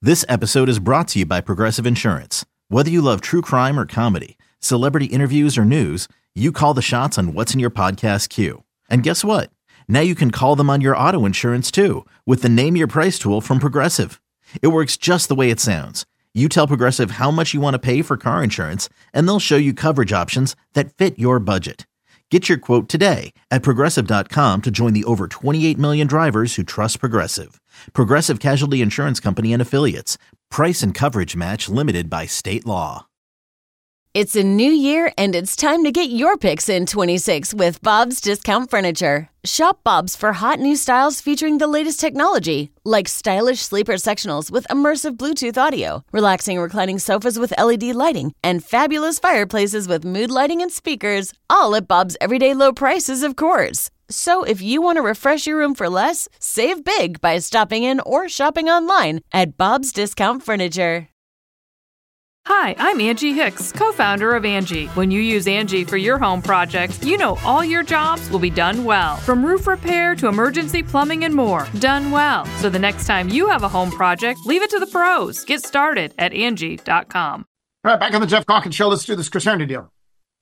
This episode is brought to you by Progressive Insurance. Whether you love true crime or comedy, celebrity interviews or news, you call the shots on what's in your podcast queue. And guess what? Now you can call them on your auto insurance too with the Name Your Price tool from Progressive. It works just the way it sounds. You tell Progressive how much you want to pay for car insurance, and they'll show you coverage options that fit your budget. Get your quote today at Progressive.com to join the over 28 million drivers who trust Progressive. Progressive Casualty Insurance Company and Affiliates. Price and coverage match limited by state law. It's a new year, and it's time to get your picks in 26 with Bob's Discount Furniture. Shop Bob's for hot new styles featuring the latest technology, like stylish sleeper sectionals with immersive Bluetooth audio, relaxing reclining sofas with LED lighting, and fabulous fireplaces with mood lighting and speakers, all at Bob's everyday low prices, of course. So if you want to refresh your room for less, save big by stopping in or shopping online at Bob's Discount Furniture. Hi, I'm Angie Hicks, co-founder of Angie. When you use Angie for your home projects, you know all your jobs will be done well. From roof repair to emergency plumbing and more, done well. So the next time you have a home project, leave it to the pros. Get started at Angie.com. All right, back on the Jeff Calkins Show. Let's do this Chris Herndon deal.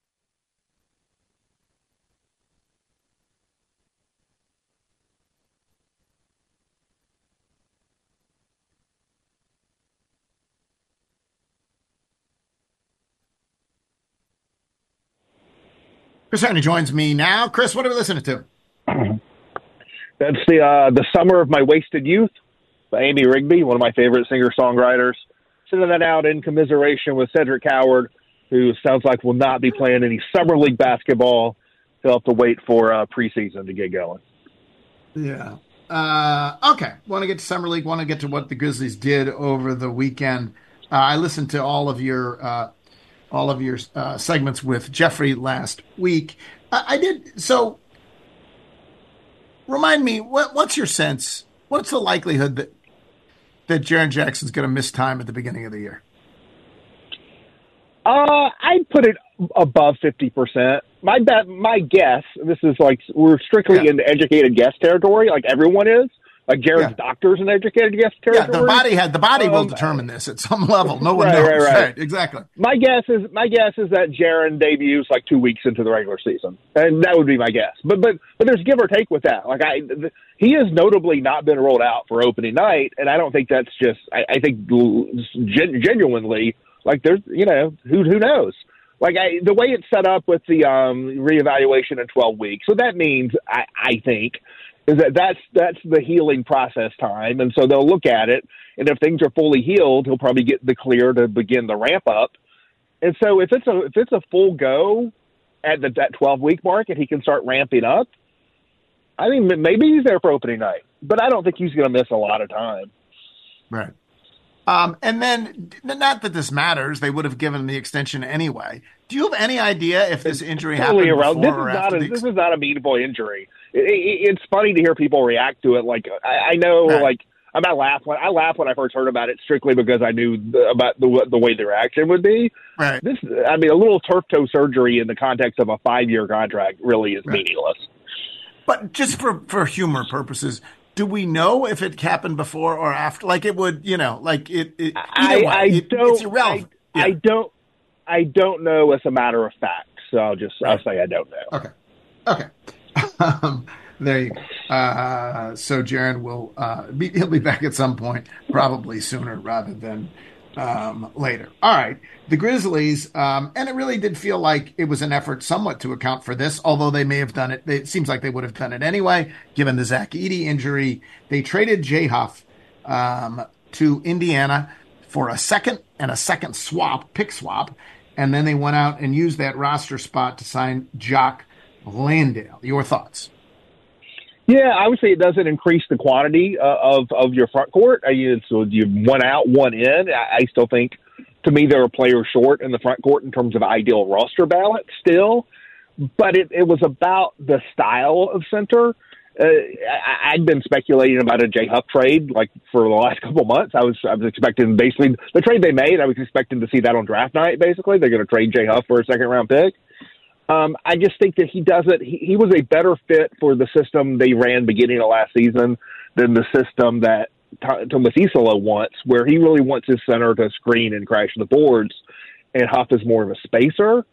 Chris Herndon joins me now. Chris, what are we listening to? That's the Summer of My Wasted Youth by Amy Rigby, one of my favorite singer-songwriters. Sending that out in commiseration with Cedric Howard, who sounds like will not be playing any Summer League basketball. He'll have to wait for preseason to get going. Yeah. Okay. Want to get to Summer League, want to get to what the Grizzlies did over the weekend. I listened to all of your segments with Jeffrey last week. I did. So remind me, what's your sense? What's the likelihood that Jaren Jackson's going to miss time at the beginning of the year? I'd put it above 50%. My guess, this is like, we're strictly in the educated guess territory, like everyone is. Like Jared's doctors and educated guess territory. Yeah, the body will determine this at some level. No one knows. Right, exactly. My guess is that Jaren debuts like 2 weeks into the regular season, and that would be my guess. But there's give or take with that. Like he has notably not been rolled out for opening night, and I don't think that's just. I think genuinely, like there's who knows. Like the way it's set up with the reevaluation in 12 weeks, so that means I think. Is that's the healing process time, and so they'll look at it, and if things are fully healed, he'll probably get the clear to begin the ramp up. And so if it's a full go at that 12-week mark, and he can start ramping up, I mean maybe he's there for opening night, but I don't think he's going to miss a lot of time. Right. And then, not that this matters, they would have given him the extension anyway. Do you have any idea if this injury happened before or after? This is not a meaningful injury. It's funny to hear people react to it. Like I know, like I laugh when I first heard about it, strictly because I knew about the way the reaction would be. Right. A little turf toe surgery in the context of a 5-year contract really is meaningless. But just for humor purposes. Do we know if it happened before or after? Like it would, like it. It's irrelevant. I don't know as a matter of fact. So I'll say I don't know. Okay. There you go. So Jaren will he'll be back at some point, probably sooner rather than later. All right. The Grizzlies, and it really did feel like it was an effort somewhat to account for this, although they may have done it. It seems like they would have done it anyway, given the Zach Edey injury. They traded Jay Huff to Indiana for a second pick swap, and then they went out and used that roster spot to sign Jock Landale. Your thoughts? Yeah, I would say it doesn't increase the quantity of your front court. So you one out, one in. I still think, to me, there are players short in the front court in terms of ideal roster balance still. But it was about the style of center. I'd been speculating about a Jay Huff trade like for the last couple of months. I was expecting basically the trade they made. I was expecting to see that on draft night. Basically, they're going to trade Jay Huff for a second round pick. I just think that he doesn't. He was a better fit for the system they ran beginning of last season than the system that Thomas Isola wants, where he really wants his center to screen and crash the boards, and Huff is more of a spacer.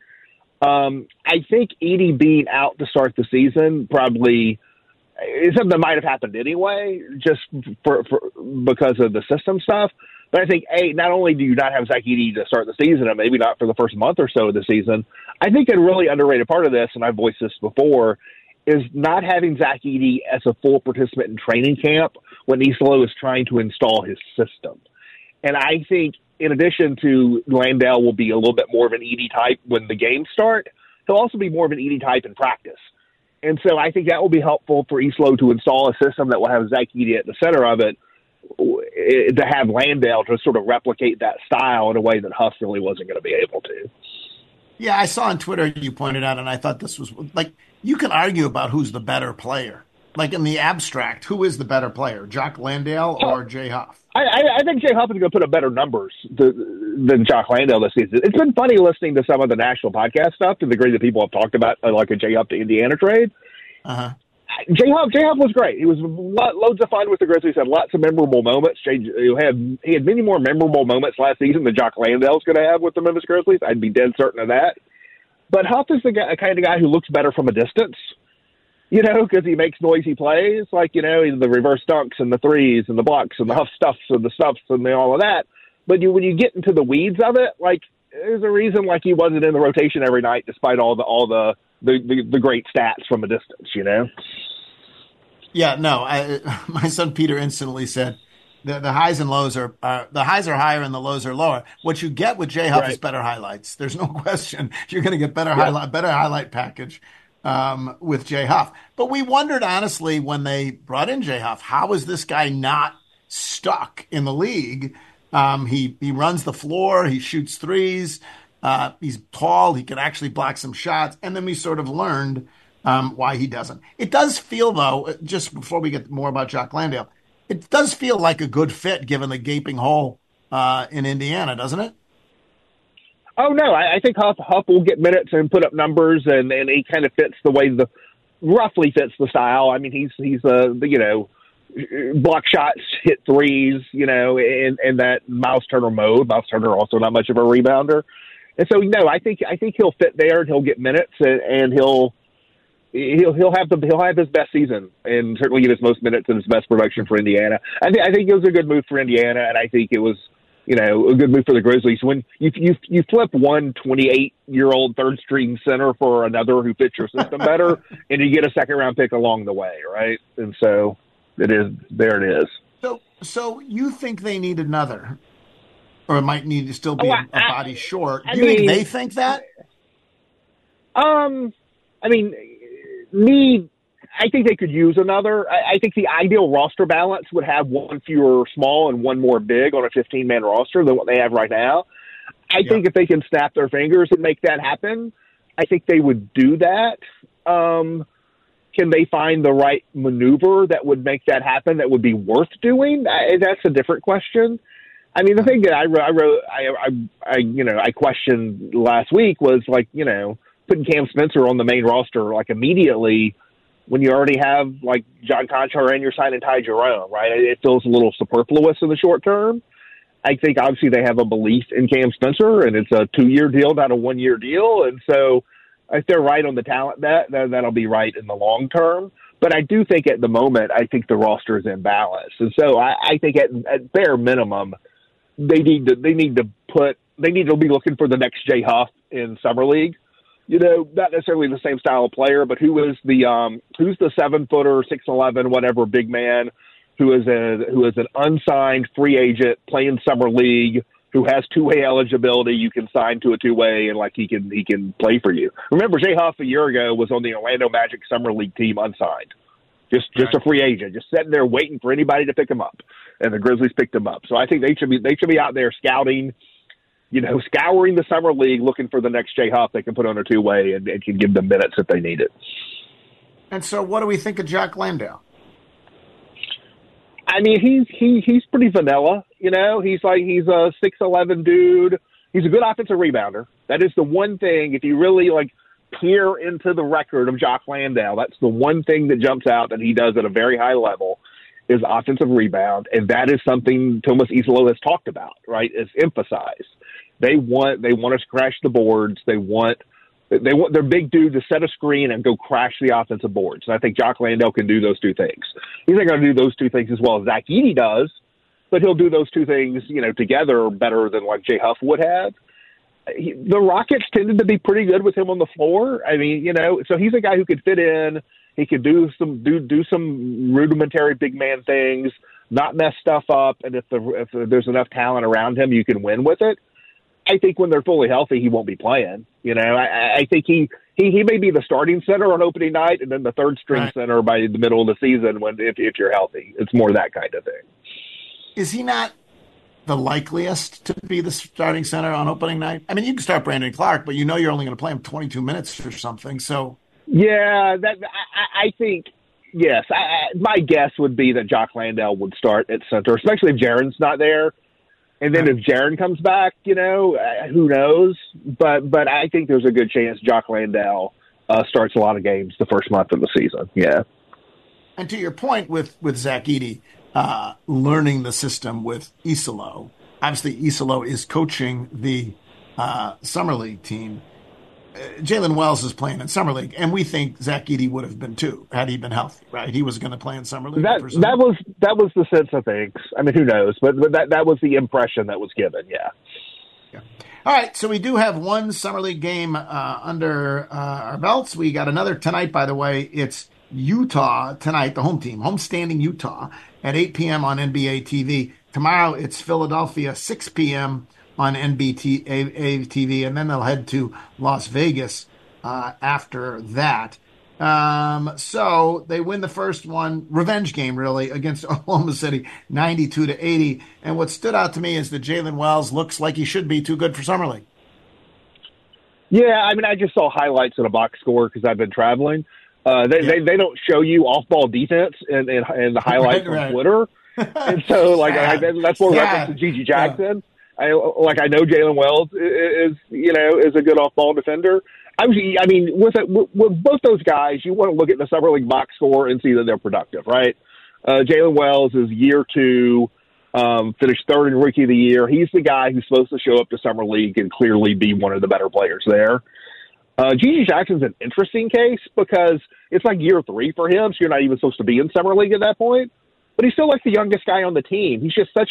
I think Edey being out to start the season probably is something that might have happened anyway, just for because of the system stuff. But I think, not only do you not have Zach Edey to start the season, and maybe not for the first month or so of the season, I think a really underrated part of this, and I've voiced this before, is not having Zach Edey as a full participant in training camp when Isola is trying to install his system. And I think, in addition to Landale will be a little bit more of an Edey type when the games start, he'll also be more of an Edey type in practice. And so I think that will be helpful for Isola to install a system that will have Zach Edey at the center of it, to have Landale to sort of replicate that style in a way that Huff really wasn't going to be able to. Yeah, I saw on Twitter you pointed out, and I thought this was like, you can argue about who's the better player. Like in the abstract, who is the better player, Jock Landale or Jay Huff? I think Jay Huff is going to put up better numbers than Jock Landale this season. It's been funny listening to some of the national podcast stuff to the degree that people have talked about like a Jay Huff to Indiana trade. Uh-huh. Jay Huff was great. He was loads of fun with the Grizzlies. Had lots of memorable moments. He had many more memorable moments last season than Jock Landale's going to have with the Memphis Grizzlies. I'd be dead certain of that. But Huff is the kind of guy who looks better from a distance, because he makes noisy plays, like, the reverse dunks and the threes and the blocks and the Huff stuffs and the stuffs and all of that. But when you get into the weeds of it, like, there's a reason like he wasn't in the rotation every night despite all the great stats from a distance, Yeah, no. My son Peter instantly said the highs and lows are the highs are higher and the lows are lower. What you get with Jay Huff is better highlights. There's no question you're going to get better highlight package with Jay Huff. But we wondered honestly when they brought in Jay Huff, how is this guy not stuck in the league? He runs the floor, he shoots threes. He's tall. He can actually block some shots. And then we sort of learned why he doesn't. It does feel, though, just before we get more about Jock Landale, it does feel like a good fit given the gaping hole in Indiana, doesn't it? Oh, no. I think Huff will get minutes and put up numbers, and he kind of fits the way roughly fits the style. I mean, he's block shots, hit threes, in that Miles Turner mode. Miles Turner also not much of a rebounder. And so, no, I think he'll fit there and he'll get minutes and he'll have his best season and certainly get his most minutes and his best production for Indiana. I think it was a good move for Indiana, and I think it was, a good move for the Grizzlies. When you flip one 28-year-old third-string center for another who fits your system better, and you get a second-round pick along the way, right? And so there it is. So you think they need another? Or it might need to still be a body short. Do you think they think that? I think they could use another. I think the ideal roster balance would have one fewer small and one more big on a 15-man roster than what they have right now. I think if they can snap their fingers and make that happen, I think they would do that. Can they find the right maneuver that would make that happen that would be worth doing? That's a different question. I mean, the thing that I questioned last week was putting Cam Spencer on the main roster immediately when you already have John Conchar and you're signing Ty Jerome, right? It feels a little superfluous in the short term. I think obviously they have a belief in Cam Spencer, and it's a 2-year deal, not a 1-year deal, and so if they're right on the talent bet, that'll be right in the long term. But I do think at the moment, I think the roster is in balance, and so I think at bare minimum. They need to be looking for the next Jay Huff in Summer League. Not necessarily the same style of player, but who's the 7-footer, 6'11", whatever big man who is an unsigned free agent playing Summer League who has two-way eligibility. You can sign to a two-way and he can play for you. Remember, Jay Huff a year ago was on the Orlando Magic Summer League team unsigned. Just a free agent, just sitting there waiting for anybody to pick him up, and the Grizzlies picked him up. So I think they should be out there scouting, scouring the Summer League, looking for the next Jay Huff they can put on a two-way and can give them minutes if they need it. And so, what do we think of Jock Landale? I mean, he's pretty vanilla. He's a 6'11" dude. He's a good offensive rebounder. That is the one thing. If you really peer into the record of Jock Landale, that's the one thing that jumps out that he does at a very high level. is offensive rebound, and that is something Thomas Isolo has talked about, right? It's emphasized. They want us to crash the boards. They want their big dude to set a screen and go crash the offensive boards. And I think Jock Landale can do those two things. He's not going to do those two things as well as Zach Edey does, but he'll do those two things, together better than like Jay Huff would have. The Rockets tended to be pretty good with him on the floor. I mean, so he's a guy who could fit in. He could do some rudimentary big man things, not mess stuff up. And if there's enough talent around him, you can win with it. I think when they're fully healthy, he won't be playing. I think he may be the starting center on opening night and then the third string center by the middle of the season if you're healthy. It's more that kind of thing. Is he not the likeliest to be the starting center on opening night? I mean, you can start Brandon Clark, but you're only going to play him 22 minutes or something. So yeah, I think yes. My guess would be that Jock Landale would start at center, especially if Jaren's not there. And then if Jaren comes back, who knows? But I think there's a good chance Jock Landale starts a lot of games the first month of the season. Yeah. And to your point with Zach Edey learning the system with Isolo, obviously Isolo is coaching the Summer League team. Jalen Wells is playing in Summer League, and we think Zach Edey would have been too had he been healthy, right? He was going to play in Summer League. That was the sense of things. I mean, who knows? But that was the impression that was given. Yeah. All right, so we do have one Summer League game under our belts. We got another tonight, by the way. It's Utah tonight, the home team, homestanding Utah at 8 p.m. on NBA TV. Tomorrow it's Philadelphia, 6 p.m. on NBT TV, and then they'll head to Las Vegas after that. So they win the first one, revenge game really, against Oklahoma City, 92-80. And what stood out to me is that Jalen Wells looks like he should be too good for Summer League. Yeah, I mean, I just saw highlights in a box score because I've been traveling. They don't show you off-ball defense and the highlights on Twitter. And so, that's more reference to Gigi Jackson. I know Jalen Wells is a good off-ball defender. I mean, with both those guys, you want to look at the Summer League box score and see that they're productive, right? Jalen Wells is year 2, finished 3rd in Rookie of the Year. He's the guy who's supposed to show up to Summer League and clearly be one of the better players there. Gigi Jackson's an interesting case because it's like year 3 for him, so you're not even supposed to be in Summer League at that point. But he's still like the youngest guy on the team. He's just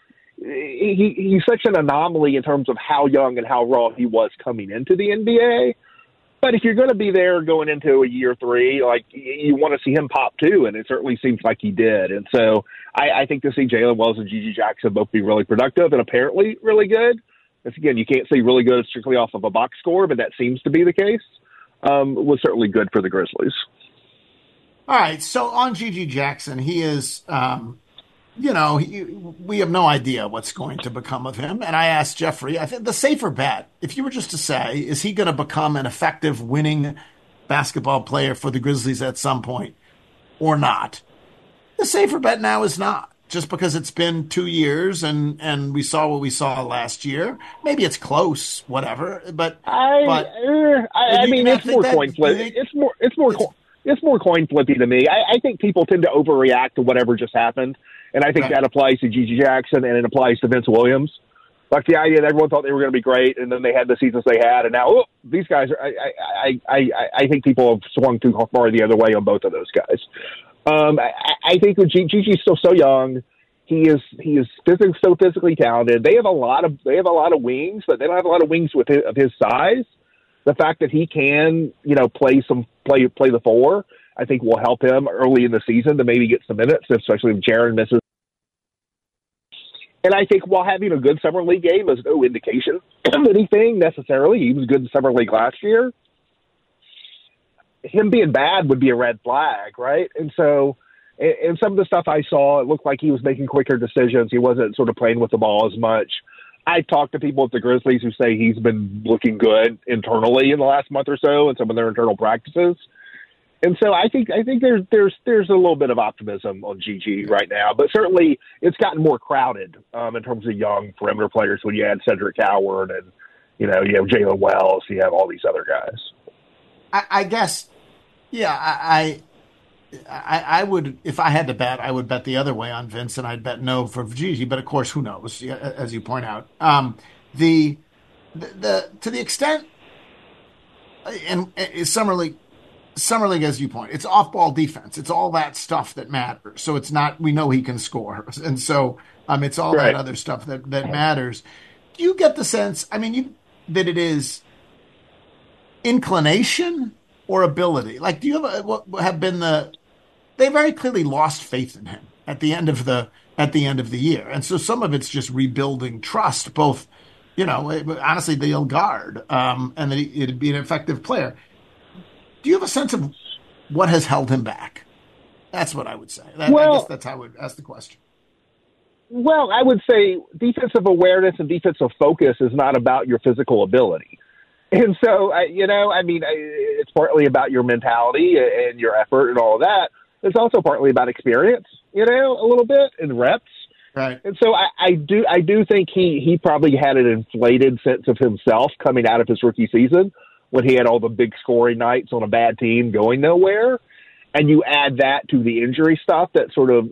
he's such an anomaly in terms of how young and how raw he was coming into the NBA. But if you're going to be there going into a year 3, you want to see him pop too, and it certainly seems like he did. And so I think to see Jalen Wells and Gigi Jackson both be really productive and apparently really good. Again, you can't say really good strictly off of a box score, but that seems to be the case. Was certainly good for the Grizzlies. All right, so on Gigi Jackson, he is, we have no idea what's going to become of him. And I asked Jeffrey, I think the safer bet, if you were just to say, is he going to become an effective winning basketball player for the Grizzlies at some point or not? The safer bet now is not. Just because it's been 2 years and we saw what we saw last year. Maybe it's close, whatever. But I mean, it's more coin flip. It's more coin flippy to me. I think people tend to overreact to whatever just happened, and I think that applies to Gigi Jackson and it applies to Vince Williams. Like the idea that everyone thought they were going to be great, and then they had the seasons they had, and now these guys are. I think people have swung too far the other way on both of those guys. I think that Gigi's still so young. He is so physically talented. They have a lot of wings, but they don't have a lot of wings of his size. The fact that he can, play the 4, I think will help him early in the season to maybe get some minutes, especially if Jaren misses. And I think while having a good Summer League game is no indication of anything necessarily, he was good in Summer League last year. Him being bad would be a red flag, right? And so, in some of the stuff I saw, it looked like he was making quicker decisions. He wasn't sort of playing with the ball as much. I talked to people at the Grizzlies who say he's been looking good internally in the last month or so in some of their internal practices. And so I think there's a little bit of optimism on Gigi right now, but certainly it's gotten more crowded in terms of young perimeter players when you add Cedric Howard and you have Jalen Wells, you have all these other guys. I guess, yeah, I would, if I had to bet, I would bet the other way on Vince, and I'd bet no for Gigi. But of course, who knows? As you point out, the to the extent, and Summer League, as you point, it's off-ball defense. It's all that stuff that matters. So it's not, we know he can score. And so it's all that other stuff that matters. Do you get the sense, that it is inclination or ability? Like, do you they very clearly lost faith in him at the end of the year. And so some of it's just rebuilding trust, both, honestly, they'll guard, and that it'd be an effective player. Do you have a sense of what has held him back? That's what I would say. I guess that's how I would ask the question. Well, I would say defensive awareness and defensive focus is not about your physical ability. And so, it's partly about your mentality and your effort and all of that. It's also partly about experience, a little bit, and reps. Right. And so I do think he probably had an inflated sense of himself coming out of his rookie season, when he had all the big scoring nights on a bad team going nowhere, and you add that to the injury stuff that sort of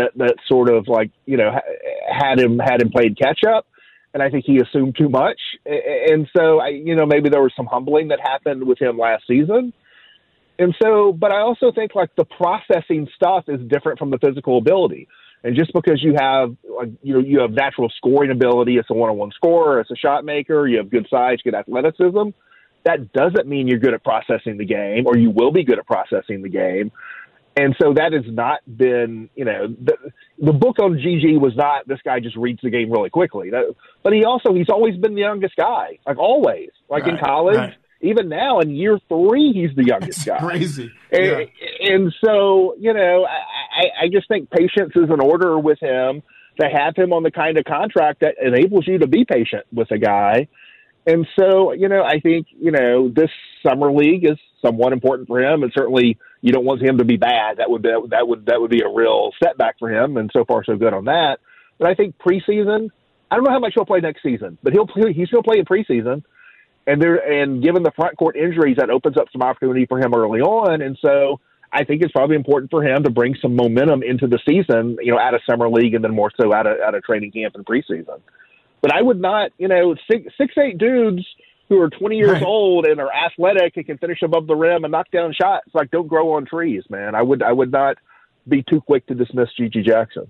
had him played catch up, and I think he assumed too much, and so maybe there was some humbling that happened with him last season, and so, but I also think the processing stuff is different from the physical ability, and just because you have you have natural scoring ability as a one-on-one scorer, as a shot maker, you have good size, good athleticism. That doesn't mean you're good at processing the game, or you will be good at processing the game. And so that has not been, the book on Gigi was not, this guy just reads the game really quickly. But he's always been the youngest guy, always. In college, even now in year 3, he's the youngest guy. Crazy. Yeah. And so, I just think patience is in order with him, to have him on the kind of contract that enables you to be patient with a guy. And so, I think, this summer league is somewhat important for him, and certainly you don't want him to be bad. That would be a real setback for him, and so far so good on that. But I think preseason, I don't know how much he'll play next season, but he's going to play in preseason, and given the front court injuries, that opens up some opportunity for him early on. And so I think it's probably important for him to bring some momentum into the season, out of summer league, and then more so out of training camp and preseason. But I would not, 6'8" dudes who are 20 years old and are athletic and can finish above the rim and knock down shots, don't grow on trees, man. I would not be too quick to dismiss Gigi Jackson.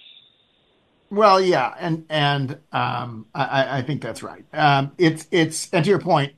Well, yeah, and I think that's right. It's and to your point,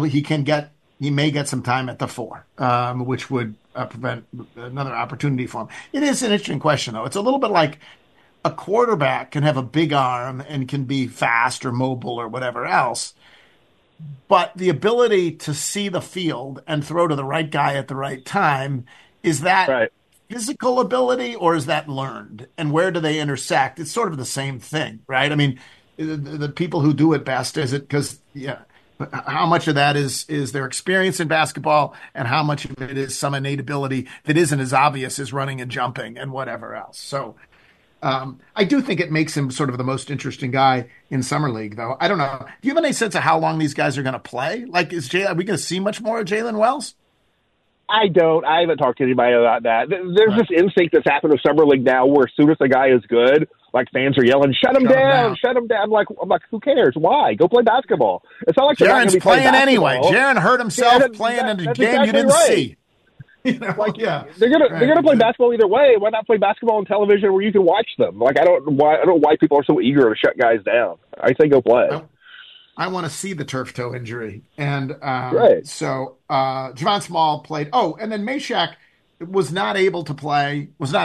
he may get some time at the 4, which would prevent another opportunity for him. It is an interesting question, though. It's a little bit like a quarterback can have a big arm and can be fast or mobile or whatever else, but the ability to see the field and throw to the right guy at the right time, is that physical ability or is that learned? And where do they intersect? It's sort of the same thing, right? The people who do it best, is it because, how much of that is their experience in basketball, and how much of it is some innate ability that isn't as obvious as running and jumping and whatever else? So I do think it makes him sort of the most interesting guy in summer league, though. I don't know. Do you have any sense of how long these guys are going to play? Are we going to see much more of Jalen Wells? I don't. I haven't talked to anybody about that. There's this instinct that's happened with summer league now, where as soon as the guy is good, fans are yelling, "Shut him down! Shut him down!" I'm like, who cares? Why? Go play basketball. It's not like Jaren's playing anyway. Jaren hurt himself playing in a game you didn't see. They're gonna play basketball either way. Why not play basketball on television where you can watch them? I don't know why people are so eager to shut guys down. I say go play. I want to see the turf toe injury, and so Javon Small played. Oh, and then Meshack was not eligible to play.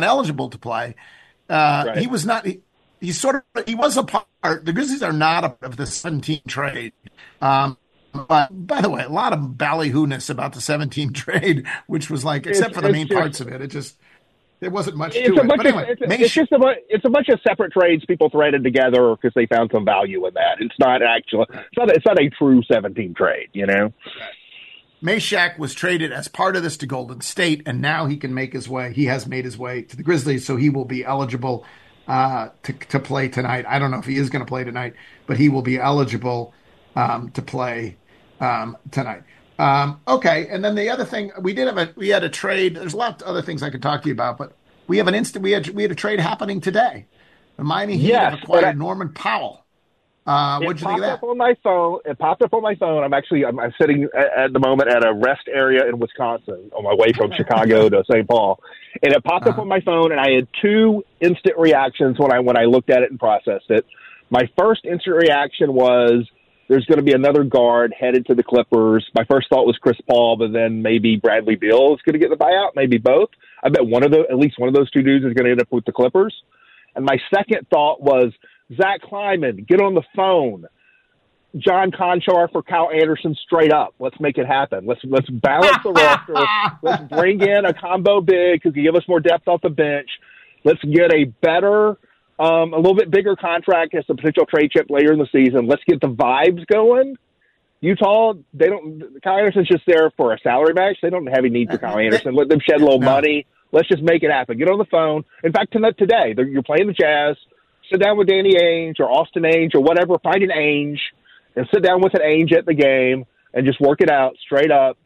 He was not. He was a part. The Grizzlies are not a part of the 17 trade. But by the way, a lot of ballyhoo-ness about the 17 trade, which was except for the main parts of it, there wasn't much to it. But anyway, it's a bunch of separate trades people threaded together because they found some value in that. It's not a true 17 trade, Meshack was traded as part of this to Golden State, and now he can make his way. He has made his way to the Grizzlies, so he will be eligible to play tonight. I don't know if he is going to play tonight, but he will be eligible to play tonight. Okay, and then the other thing we had a trade. There's a lot of other things I could talk to you about, but we had a trade happening today. The Miami Heat have Yes, acquired Norman Powell. What'd you think of that? It popped up on my phone. I'm sitting at the moment at a rest area in Wisconsin on my way from Chicago to St. Paul, and it popped up on my phone. And I had two instant reactions when I looked at it and processed it. My first instant reaction was there's going to be another guard headed to the Clippers. My first thought was Chris Paul, but then maybe Bradley Beal is going to get the buyout, maybe both. I bet at least one of those two dudes is going to end up with the Clippers. And my second thought was Zach Kleiman, get on the phone. John Conchar for Kyle Anderson straight up. Let's make it happen. Let's balance the roster. Let's bring in a combo big who can give us more depth off the bench. Let's get a better, a little bit bigger contract as a potential trade chip later in the season. Let's get the vibes going. Utah, Kyle Anderson's just there for a salary match. They don't have any need for Kyle Anderson. Let them shed a little money. Let's just make it happen. Get on the phone. In fact, today, you're playing the Jazz. Sit down with Danny Ainge or Austin Ainge or whatever. Find an Ainge and sit down with an Ainge at the game and just work it out straight up.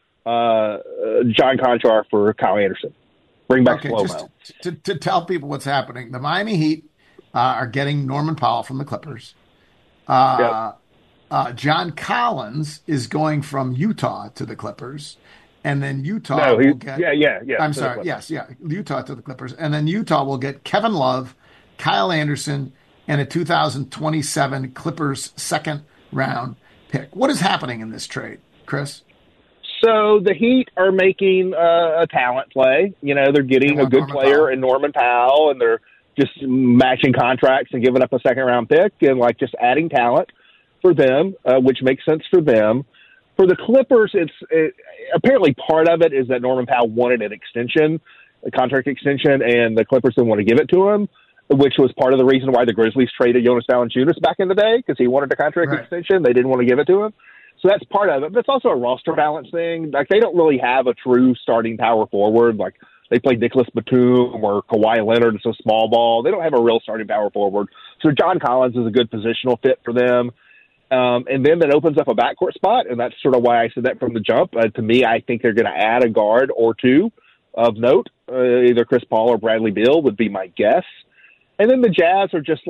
John Conchar for Kyle Anderson. Bring back Slow-Mo. To tell people what's happening, the Miami Heat are getting Norman Powell from the Clippers. Yep. John Collins is going from Utah to the Clippers. And then Utah will get... Yeah. I'm sorry. Yes, Utah to the Clippers. And then Utah will get Kevin Love, Kyle Anderson, and a 2027 Clippers second-round pick. What is happening in this trade, Chris? So the Heat are making a talent play. They're getting a good player in Norman Powell, and they're just matching contracts and giving up a second-round pick and, just adding talent for them, which makes sense for them. For the Clippers, apparently part of it is that Norman Powell wanted an extension, a contract extension, and the Clippers didn't want to give it to him, which was part of the reason why the Grizzlies traded Jonas Valanciunas back in the day, because he wanted a contract extension. They didn't want to give it to him. So that's part of it. But it's also a roster balance thing. They don't really have a true starting power forward. They play Nicholas Batum or Kawhi Leonard. It's a small ball. They don't have a real starting power forward. So John Collins is a good positional fit for them. And then that opens up a backcourt spot, and that's sort of why I said that from the jump. To me, I think they're going to add a guard or two of note. Either Chris Paul or Bradley Beal would be my guess. And then the Jazz are just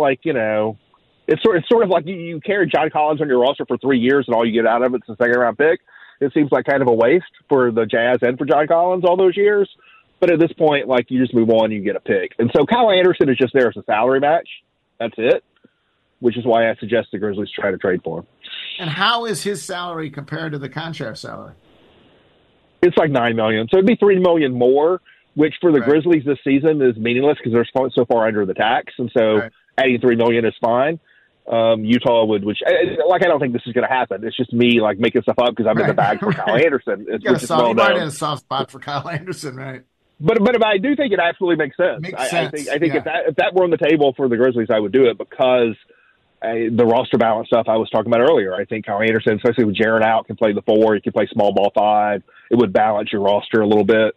it's sort of like you carry John Collins on your roster for 3 years, and all you get out of it's a second-round pick. It seems like kind of a waste for the Jazz and for John Collins all those years. But at this point, you just move on, you get a pick. And so Kyle Anderson is just there as a salary match. That's it. Which is why I suggest the Grizzlies try to trade for him. And how is his salary compared to the Conchar salary? It's like $9 million. So it'd be $3 million more, which for the Grizzlies this season is meaningless because they're so far under the tax. And so adding $3 million is fine. Utah would, I don't think this is going to happen. It's just me making stuff up because I'm in the bag for Kyle Anderson. You might have a soft spot for Kyle Anderson, right? But I do think it absolutely makes sense. I think if that were on the table for the Grizzlies, I would do it because the roster balance stuff I was talking about earlier. I think Kyle Anderson, especially with Jaren out, can play the 4. He can play small ball 5. It would balance your roster a little bit.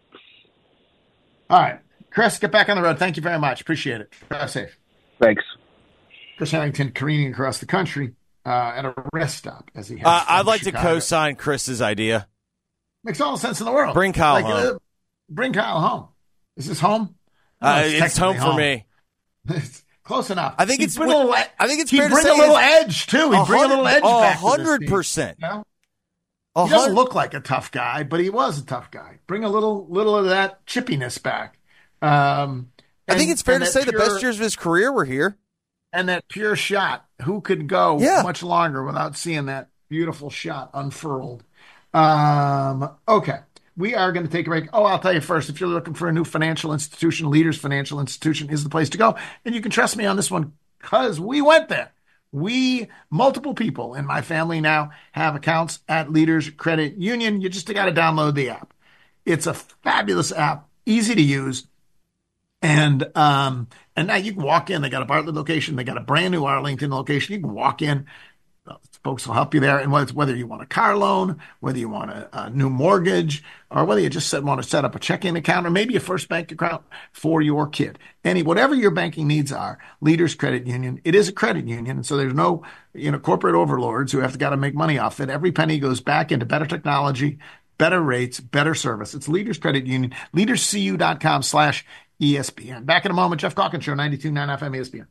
All right. Chris, get back on the road. Thank you very much. Appreciate it. Drive safe. Thanks. Chris Harrington careening across the country at a rest stop as he heads I'd like Chicago. to co-sign Chris's idea. Makes all the sense in the world. Bring Kyle home. Bring Kyle home. Is this home? It's home for me. It's close enough. I think it's fair to say. He'd bring a little edge, too. He'd bring a little edge back 100%. He doesn't look like a tough guy, but he was a tough guy. Bring a little of that chippiness back. I think it's fair to say the best years of his career were here. And that pure shot. Who could go much longer without seeing that beautiful shot unfurled? Okay. We are going to take a break. I'll tell you first, if you're looking for a new financial institution, Leaders Financial Institution is the place to go. And you can trust me on this one because we went there. Multiple people in my family now have accounts at Leaders Credit Union. You just got to download the app. It's a fabulous app, easy to use. And now you can walk in. They got a Bartlett location. They got a brand new Arlington location. You can walk in, Folks will help you there. And whether you want a car loan, whether you want a new mortgage, or whether you just want to set up a checking account, or maybe a first bank account for your kid. Whatever your banking needs are, Leaders Credit Union, it is a credit union. And so there's no, corporate overlords who have got to make money off it. Every penny goes back into better technology, better rates, better service. It's Leaders Credit Union, leaderscu.com/ESPN. Back in a moment, Jeff Calkins Show, 92.9 FM ESPN.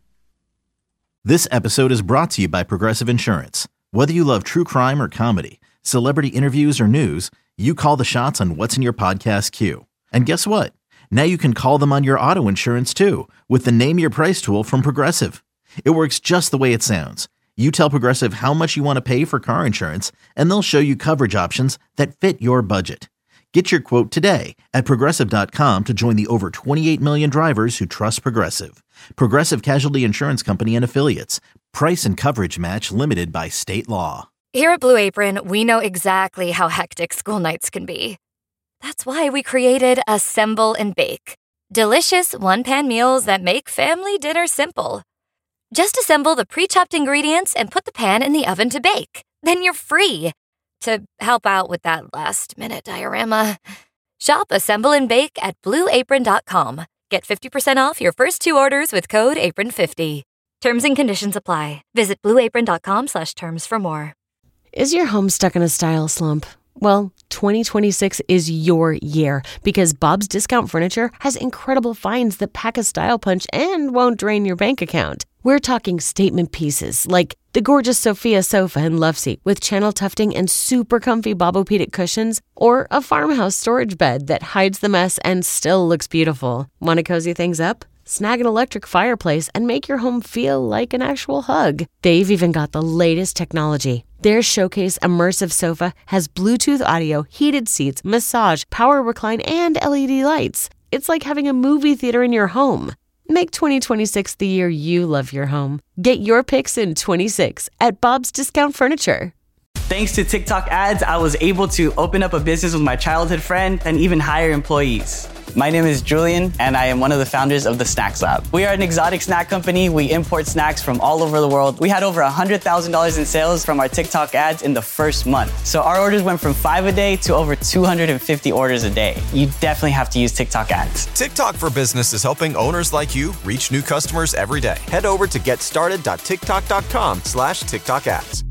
This episode is brought to you by Progressive Insurance. Whether you love true crime or comedy, celebrity interviews or news, you call the shots on what's in your podcast queue. And guess what? Now you can call them on your auto insurance too with the Name Your Price tool from Progressive. It works just the way it sounds. You tell Progressive how much you want to pay for car insurance, and they'll show you coverage options that fit your budget. Get your quote today at Progressive.com to join the over 28 million drivers who trust Progressive. Progressive Casualty Insurance Company and Affiliates. Price and coverage match limited by state law. Here at Blue Apron, we know exactly how hectic school nights can be. That's why we created Assemble and Bake. Delicious one-pan meals that make family dinner simple. Just assemble the pre-chopped ingredients and put the pan in the oven to bake. Then you're free to help out with that last-minute diorama. Shop Assemble and Bake at BlueApron.com. Get 50% off your first 2 orders with code APRON50. Terms and conditions apply. Visit BlueApron.com/terms for more. Is your home stuck in a style slump? Well, 2026 is your year because Bob's Discount Furniture has incredible finds that pack a style punch and won't drain your bank account. We're talking statement pieces like the gorgeous Sophia sofa and love seat with channel tufting and super comfy Bobopedic cushions, or a farmhouse storage bed that hides the mess and still looks beautiful. Want to cozy things up? Snag an electric fireplace and make your home feel like an actual hug. They've even got the latest technology. Their Showcase Immersive Sofa has Bluetooth audio, heated seats, massage, power recline, and LED lights. It's like having a movie theater in your home. Make 2026 the year you love your home. Get your picks in 26 at Bob's Discount Furniture. Thanks to TikTok ads, I was able to open up a business with my childhood friend and even hire employees. My name is Julian, and I am one of the founders of the Snacks Lab. We are an exotic snack company. We import snacks from all over the world. We had over $100,000 in sales from our TikTok ads in the first month. So our orders went from 5 a day to over 250 orders a day. You definitely have to use TikTok ads. TikTok for Business is helping owners like you reach new customers every day. Head over to getstarted.tiktok.com/TikTok ads.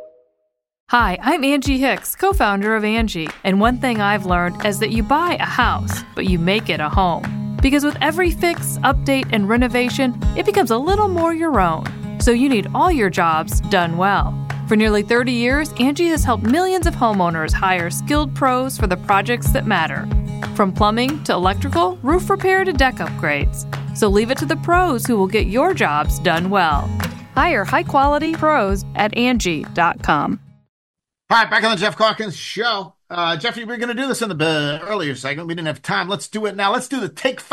Hi, I'm Angie Hicks, co-founder of Angie. And one thing I've learned is that you buy a house, but you make it a home. Because with every fix, update, and renovation, it becomes a little more your own. So you need all your jobs done well. For nearly 30 years, Angie has helped millions of homeowners hire skilled pros for the projects that matter. From plumbing to electrical, roof repair to deck upgrades. So leave it to the pros who will get your jobs done well. Hire high-quality pros at Angie.com. All right, back on the Jeff Calkins Show. Jeffrey, we were going to do this in the earlier segment. We didn't have time. Let's do it now. Let's do the Take 5.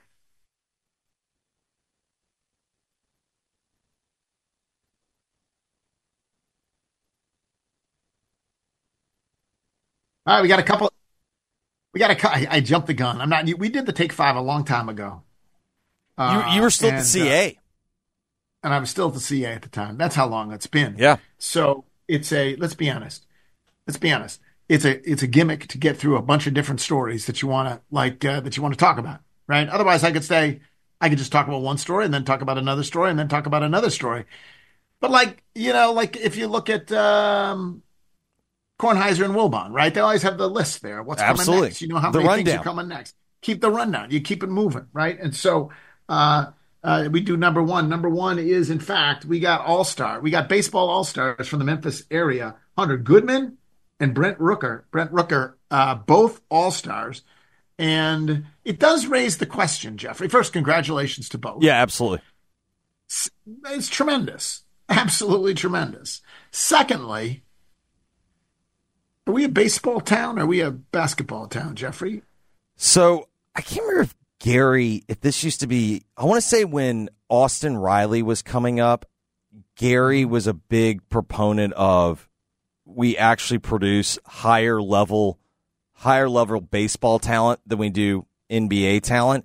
All right, we got a couple. I jumped the gun. We did the Take 5 a long time ago. You were still at the CA. And I was still at the CA at the time. That's how long it's been. Yeah. So let's be honest. It's a gimmick to get through a bunch of different stories that you want to talk about, right? Otherwise, I could just talk about one story and then talk about another story and then talk about another story. But if you look at Kornheiser and Wilbon, right? They always have the list there. What's coming next? You know how many things are coming next. Keep the rundown. You keep it moving, right? And so we do number one. Number one is, in fact, we got All-Star. We got baseball All-Stars from the Memphis area. Hunter Goodman and Brent Rooker, both All-Stars. And it does raise the question, Jeffrey. First, congratulations to both. Yeah, absolutely. It's tremendous. Absolutely tremendous. Secondly, are we a baseball town or are we a basketball town, Jeffrey? So I can't remember if this used to be, I want to say when Austin Riley was coming up, Gary was a big proponent of we actually produce higher level baseball talent than we do NBA talent.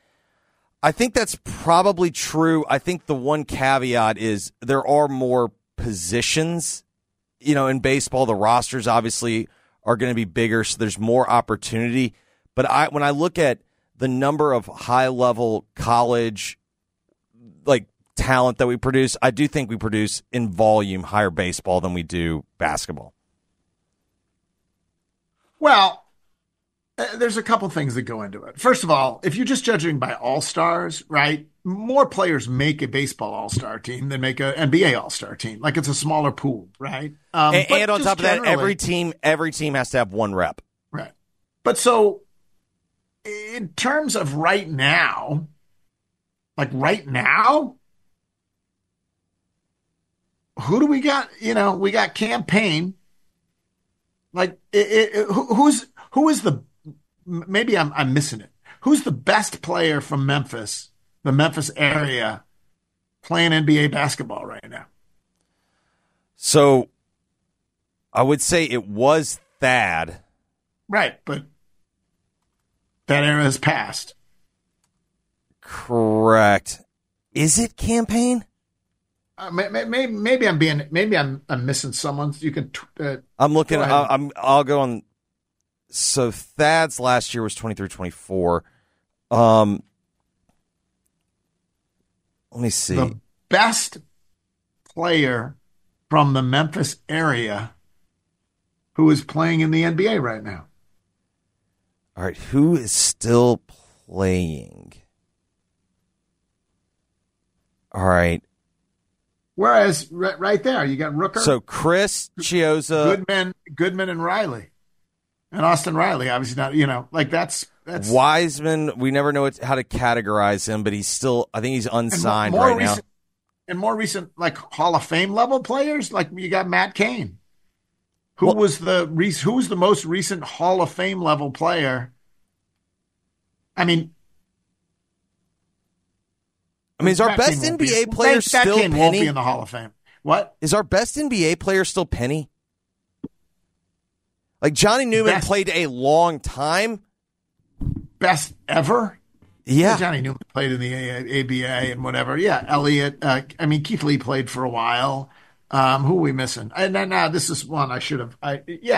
I think that's probably true. I think the one caveat is there are more positions. In baseball, the rosters obviously are going to be bigger, so there's more opportunity. But when I look at the number of high-level college talent that we produce, I do think we produce in volume higher baseball than we do basketball. Well, there's a couple things that go into it. First of all, if you're just judging by all-stars, right, more players make a baseball all-star team than make an NBA all-star team. Like, it's a smaller pool, right? And on top of that, every team has to have one rep. Right. But so in terms of right now, who do we got? We got Campaign. Who is the, maybe I'm missing it. Who's the best player from Memphis, the Memphis area, playing NBA basketball right now? So I would say it was Thad. Right, but that era has passed. Correct. Is it Campaign? Maybe I'm missing someone. You can. I'm looking. I'll go on. So Thad's last year was 23-24. Let me see. The best player from the Memphis area who is playing in the NBA right now. All right, who is still playing? All right. Whereas right there, you got Rooker. So Chris Chiozza, Goodman, and Riley, and Austin Riley. Obviously not. That's Wiseman. We never know how to categorize him, but he's still. I think he's unsigned right now. And more recent, Hall of Fame level players, you got Matt Cain, who was the most recent Hall of Fame level player. I mean, is our best NBA player still Penny? Won't be in the Hall of Fame. What? Is our best NBA player still Penny? Johnny Newman played a long time. Best ever? Yeah. Johnny Newman played in the ABA and whatever. Yeah, Elliott. Keith Lee played for a while. Who are we missing? Now this is one I should have.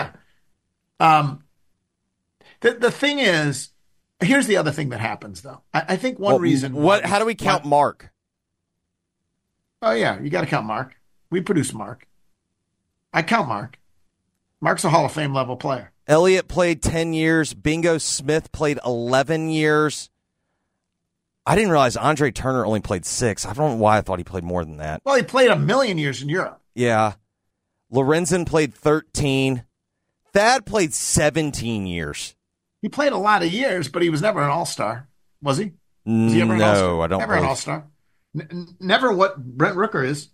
The thing is, here's the other thing that happens, though. I think one reason. How do we count Mark? Oh, yeah. You got to count Mark. We produce Mark. I count Mark. Mark's a Hall of Fame level player. Elliott played 10 years. Bingo Smith played 11 years. I didn't realize Andre Turner only played 6. I don't know why I thought he played more than that. Well, he played 1,000,000 years in Europe. Yeah. Lorenzen played 13. Thad played 17 years. He played a lot of years, but he was never an all-star. Was he? Was he ever an all-star? No, I don't. Never an all-star. Never what Brent Rooker is.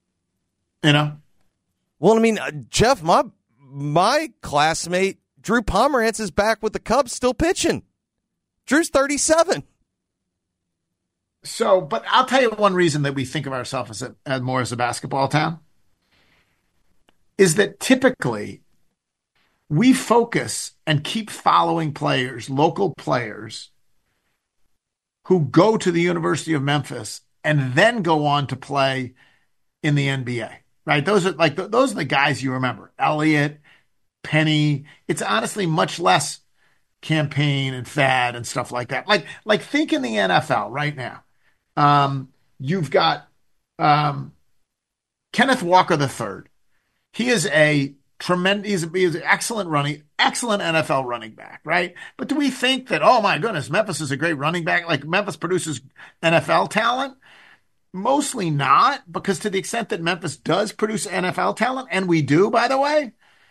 Well, Jeff, my classmate Drew Pomerantz is back with the Cubs, still pitching. Drew's 37. So, but I'll tell you one reason that we think of ourselves as more as a basketball town is that typically we focus and keep following players, local players, who go to the University of Memphis and then go on to play in the NBA, right? Those are the guys you remember. Elliott, Penny. It's honestly much less Campaign and Thad and stuff like that. Like think in the NFL right now. You've got Kenneth Walker III. He is a tremendous. He's an excellent NFL running back, right? But do we think that, oh my goodness, Memphis is a great running back? Like Memphis produces NFL talent? Mostly not, because to the extent that Memphis does produce NFL talent, and we do, by the way,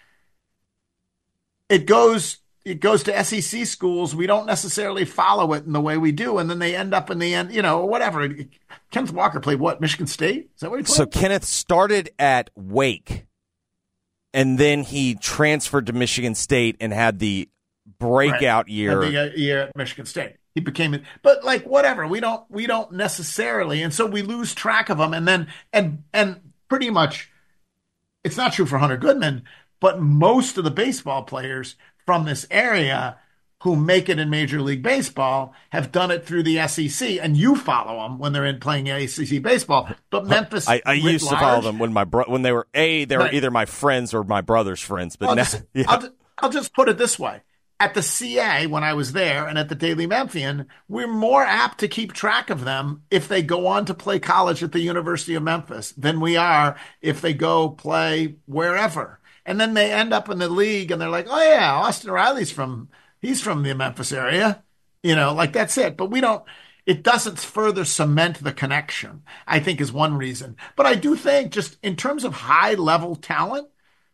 it goes to SEC schools. We don't necessarily follow it in the way we do, and then they end up in the end, whatever. Kenneth Walker played what? Michigan State? Is that what he played? So Kenneth started at Wake, and then he transferred to Michigan State and had the breakout year. The year at Michigan State. He became it, but whatever. We don't necessarily, and so we lose track of him. And then and pretty much, it's not true for Hunter Goodman, but most of the baseball players from this area who make it in Major League Baseball have done it through the SEC, and you follow them when they're in playing ACC baseball. But Memphis, I used to follow them when when they were either my friends or my brother's friends. But I'll just put it this way: at the CA, when I was there, and at the Daily Memphian, we're more apt to keep track of them if they go on to play college at the University of Memphis than we are if they go play wherever. And then they end up in the league, and they're like, "Oh yeah, Austin Riley's he's from the Memphis area," like that's it. But it doesn't further cement the connection, I think, is one reason. But I do think, just in terms of high level talent,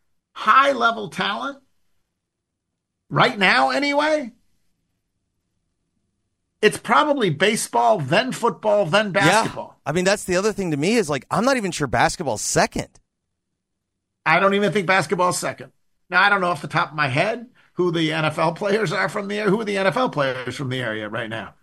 right now anyway, it's probably baseball, then football, then basketball. Yeah. I mean, that's the other thing to me is like, I'm not even sure basketball's second. I don't even think basketball's second. Now, I don't know off the top of my head who the NFL players are from the area. Who are the NFL players from the area right now?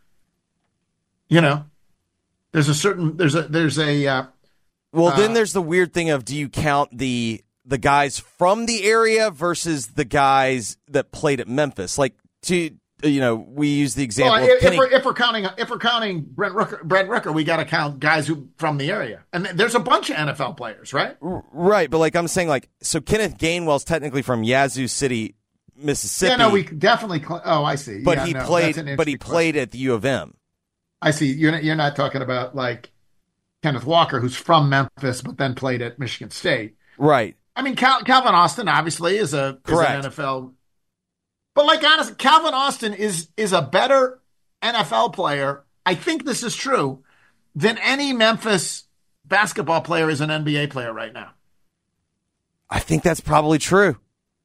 There's a well, then there's the weird thing of, do you count the guys from the area versus the guys that played at Memphis? Like, we use the example. Well, if we're counting Brent Rooker, we got to count guys who from the area, and there's a bunch of NFL players, right? Right, but like I'm saying, so Kenneth Gainwell's technically from Yazoo City, Mississippi. Yeah, no, we definitely. I see. But he played at the U of M. I see. You're not talking about like Kenneth Walker, who's from Memphis, but then played at Michigan State. Right. I mean, Calvin Austin obviously is an NFL. But like, honestly, Calvin Austin is a better NFL player, I think this is true, than any Memphis basketball player is an NBA player right now. I think that's probably true.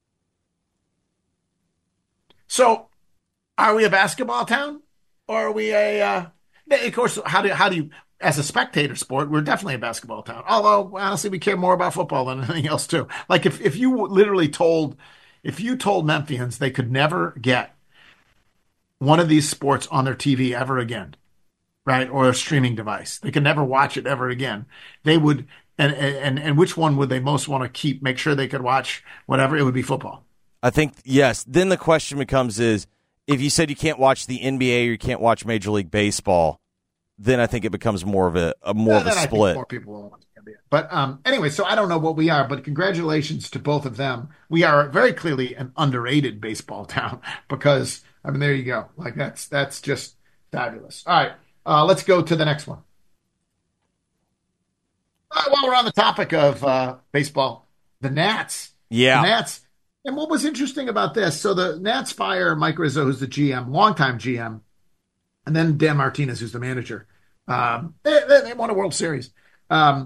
So, are we a basketball town, or are we of course, how do you, as a spectator sport, we're definitely a basketball town. Although, honestly, we care more about football than anything else, too. Like, if you literally told Memphians they could never get one of these sports on their TV ever again, right, or a streaming device, they could never watch it ever again, they would, and which one would they most want to make sure they could watch, whatever, it would be football. I think, yes. Then the question becomes is, if you said you can't watch the NBA or you can't watch Major League Baseball, then I think it becomes more of a split. I think more people will watch the NBA. But anyway, so I don't know what we are, but congratulations to both of them. We are very clearly an underrated baseball town because, I mean, there you go. Like, that's just fabulous. All right, let's go to the next one. While we're on the topic of baseball, the Nats. Yeah. The Nats. And what was interesting about this, so the Nats fire Mike Rizzo, who's the GM, longtime GM, and then Dan Martinez, who's the manager. They won a World Series. But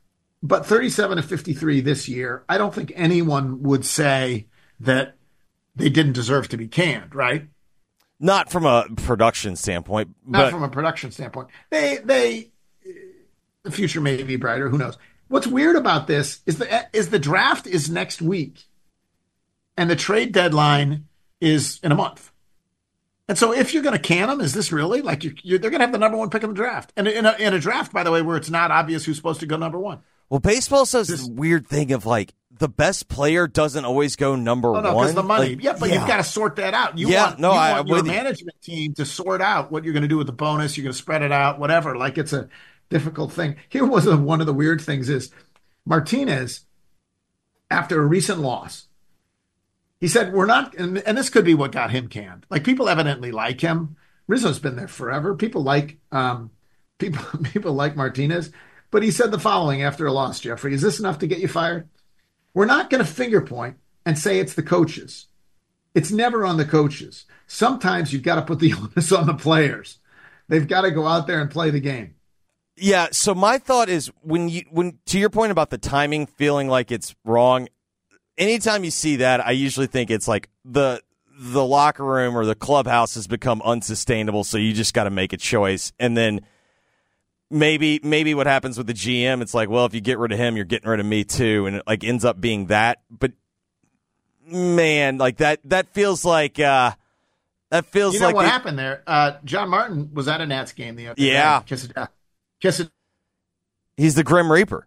37-53 this year, I don't think anyone would say that they didn't deserve to be canned, right? Not from a production standpoint. Not from a production standpoint. The future may be brighter. Who knows? What's weird about this is the draft is next week, and the trade deadline is in a month. And so if you're going to can them, is this really? Like, they're going to have the number one pick in the draft. And in a draft, by the way, where it's not obvious who's supposed to go number one. Well, baseball says this weird thing of, like, the best player doesn't always go number one. No, because the money. You've got to sort that out. You want your management team to sort out what you're going to do with the bonus. You're going to spread it out, whatever. Like, it's a difficult thing. Here was one of the weird things is Martinez, after a recent loss, he said, we're not, and this could be what got him canned. Like, people evidently like him. Rizzo's been there forever. People like Martinez. But he said the following after a loss, Jeffrey, is this enough to get you fired? We're not going to finger point and say it's the coaches. It's never on the coaches. Sometimes you've got to put the onus on the players. They've got to go out there and play the game. Yeah, so my thought is, when to your point about the timing feeling like it's wrong, anytime you see that, I usually think it's like the locker room or the clubhouse has become unsustainable, so you just got to make a choice. And then maybe what happens with the GM, it's like, well, if you get rid of him, you're getting rid of me too, and it like ends up being that. But man, like that feels like what happened there? John Martin was at a Nats game the other day. Kiss it. He's the Grim Reaper.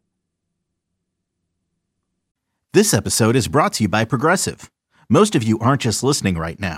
This episode is brought to you by Progressive. Most of you aren't just listening right now.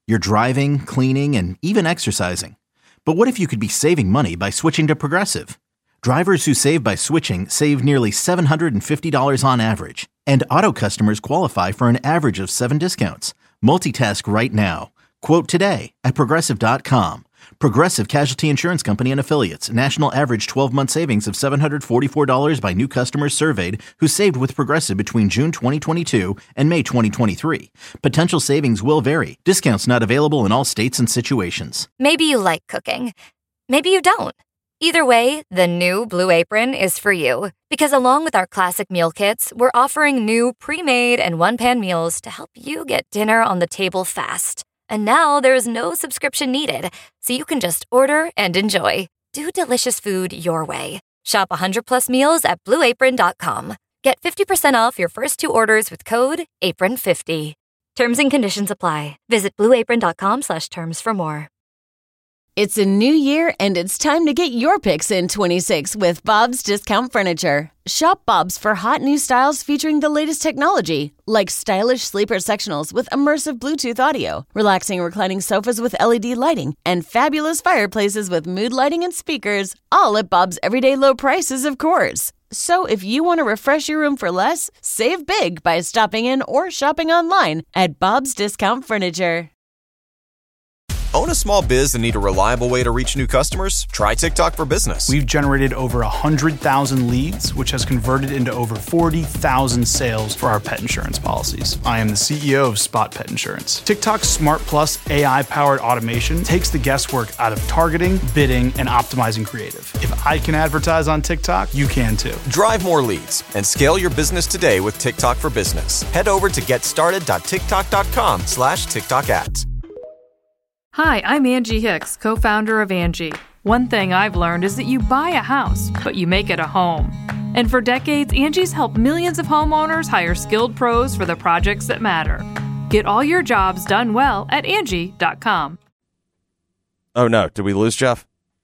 You're driving, cleaning, and even exercising. But what if you could be saving money by switching to Progressive? Drivers who save by switching save nearly $750 on average, and auto customers qualify for an average of 7 discounts. Multitask right now. Quote today at Progressive.com. Progressive Casualty Insurance Company and Affiliates. National average 12-month savings of $744 by new customers surveyed who saved with Progressive between June 2022 and May 2023. Potential savings will vary. Discounts not available in all states and situations. Maybe you like cooking. Maybe you don't. Either way, the new Blue Apron is for you. Because along with our classic meal kits, we're offering new pre-made and one-pan meals to help you get dinner on the table fast. And now there's no subscription needed, so you can just order and enjoy. Do delicious food your way. Shop 100+ meals at BlueApron.com. Get 50% off your first 2 orders with code APRON50. Terms and conditions apply. Visit BlueApron.com/terms for more. It's a new year, and it's time to get your picks in 26 with Bob's Discount Furniture. Shop Bob's for hot new styles featuring the latest technology, like stylish sleeper sectionals with immersive Bluetooth audio, relaxing reclining sofas with LED lighting, and fabulous fireplaces with mood lighting and speakers, all at Bob's everyday low prices, of course. So if you want to refresh your room for less, save big by stopping in or shopping online at Bob's Discount Furniture. Own a small biz and need a reliable way to reach new customers? Try TikTok for Business. We've generated over 100,000 leads, which has converted into over 40,000 sales for our pet insurance policies. I am the CEO of Spot Pet Insurance. TikTok's Smart Plus AI-powered automation takes the guesswork out of targeting, bidding, and optimizing creative. If I can advertise on TikTok, you can too. Drive more leads and scale your business today with TikTok for Business. Head over to getstarted.tiktok.com/TikTok ads. Hi, I'm Angie Hicks, co-founder of Angie. One thing I've learned is that you buy a house, but you make it a home. And for decades, Angie's helped millions of homeowners hire skilled pros for the projects that matter. Get all your jobs done well at Angie.com. Oh no, did we lose Jeff?